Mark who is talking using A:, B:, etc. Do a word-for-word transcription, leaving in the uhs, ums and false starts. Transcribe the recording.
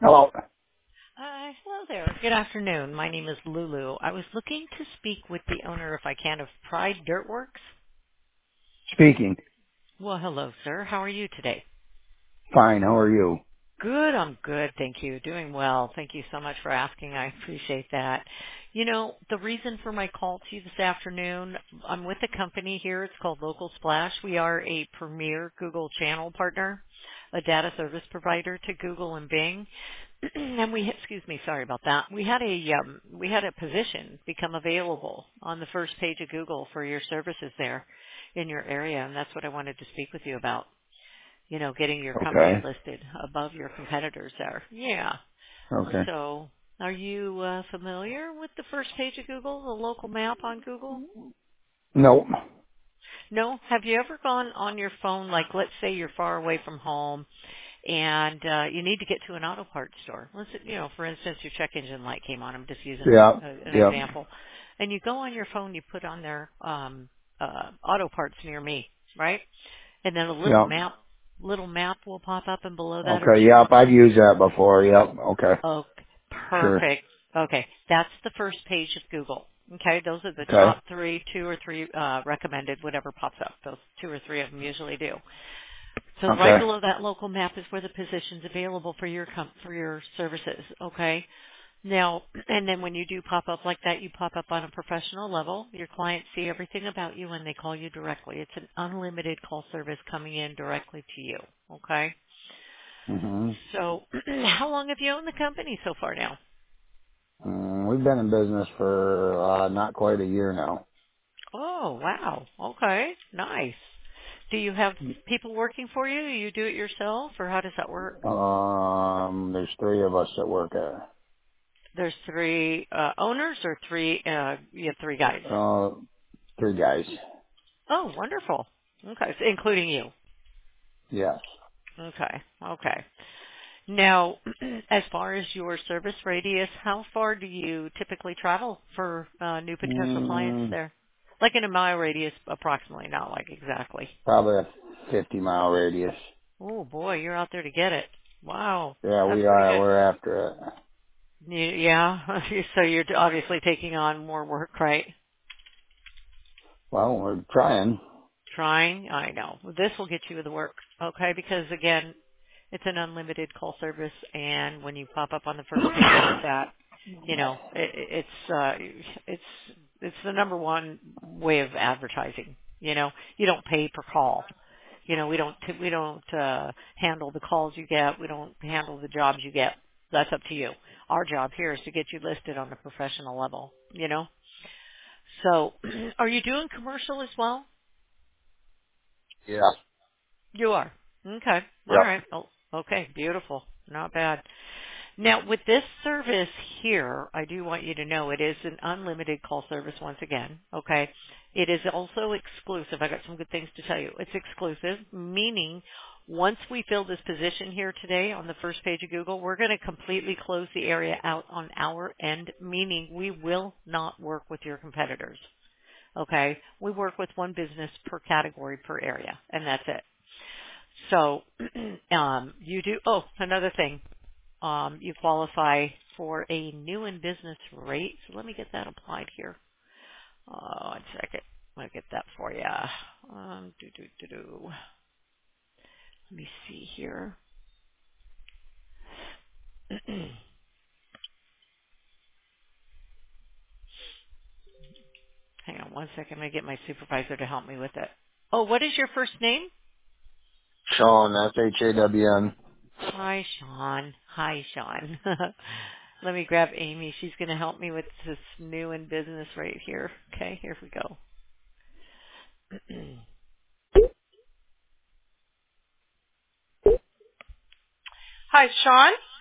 A: Hello.
B: Uh, hello there. Good afternoon. My name is Lulu. I was looking to speak with the owner, if I can, of Pride Dirtworks.
A: Speaking.
B: Well, hello, sir. How are you today?
A: Fine. How are you?
B: Good. I'm good. Thank you. Doing well. Thank you so much for asking. I appreciate that. You know, the reason for my call to you this afternoon, I'm with a company here. It's called Local Splash. We are a premier Google channel partner, a data service provider to Google and Bing. And we, excuse me, sorry about that. We had a um, we had a position become available on the first page of Google for your services there in your area, and that's what I wanted to speak with you about. You know, getting your company
A: Okay.
B: listed above your competitors there. Yeah.
A: Okay.
B: So, are you uh, familiar with the first page of Google, the local map on Google?
A: Nope.
B: No. Have you ever gone on your phone, like let's say you're far away from home and uh, you need to get to an auto parts store. Let's, you know, for instance, your check engine light came on. I'm just using
A: Yeah.
B: a, an
A: Yep.
B: example. And you go on your phone, you put on there um, uh, auto parts near me, right? And then a little
A: Yep.
B: map, little map will pop up, and below that are
A: Okay.
B: two.
A: Yep. I've used that before. Yep. Okay.
B: Oh,
A: Sure.
B: perfect. Okay, that's the first page of Google. Okay, those are the
A: Okay.
B: top three, two or three uh, recommended, whatever pops up. Those two or three of them usually do. So right
A: Okay.
B: below that local map is where the position's available for your com- for your services. Okay. Now, and then when you do pop up like that, you pop up on a professional level. Your clients see everything about you and they call you directly. It's an unlimited call service coming in directly to you. Okay.
A: hmm
B: So, how long have you owned the company so far now?
A: Mm, we've been in business for uh, not quite a year now.
B: Oh, wow. Okay. Nice. Do you have people working for you? You do it yourself, or how does that work?
A: Um, there's three of us that work there.
B: There's three uh, owners or three, uh, you have three guys.
A: Uh, three guys.
B: Oh, wonderful. Okay, so including you.
A: Yes.
B: Okay, okay. Now, as far as your service radius, how far do you typically travel for uh, new potential clients
A: Mm,
B: there? Like in a mile radius, approximately, not like exactly.
A: probably a fifty mile radius.
B: Oh boy, you're out there to get it. Wow,
A: Yeah,
B: that's
A: we
B: pretty
A: are.
B: good.
A: We're after it.
B: You- Yeah, so you're obviously taking on more work, right?
A: Well, we're trying.
B: Trying, I know. This will get you the work, okay? Because again, it's an unlimited call service, and when you pop up on the first page like that, you know, it, it's uh, it's it's the number one way of advertising. You know, you don't pay per call. You know, we don't we don't uh, handle the calls you get. We don't handle the jobs you get. That's up to you. Our job here is to get you listed on a professional level. You know. So, are you doing commercial as well?
A: Yeah.
B: You are. Okay. All
A: Yep.
B: right. Oh, okay. Beautiful. Not bad. Now, with this service here, I do want you to know it is an unlimited call service once again. Okay. It is also exclusive. I got some good things to tell you. It's exclusive, meaning once we fill this position here today on the first page of Google, we're going to completely close the area out on our end, meaning we will not work with your competitors. Okay. We work with one business per category per area, and that's it. So um, you do. Oh, another thing. Um, you qualify for a new in business rate. So let me get that applied here. Uh, one second. Let me get that for you. Um, do do do do. Let me see here. Hang on one second. I'm gonna get my supervisor to help me with it. Oh, what is your first name?
A: Sean, S H A W N.
B: Hi, Sean. Hi, Sean. Let me grab Amy. She's going to help me with this new in business rate here. Okay, here we go. Hi, Sean.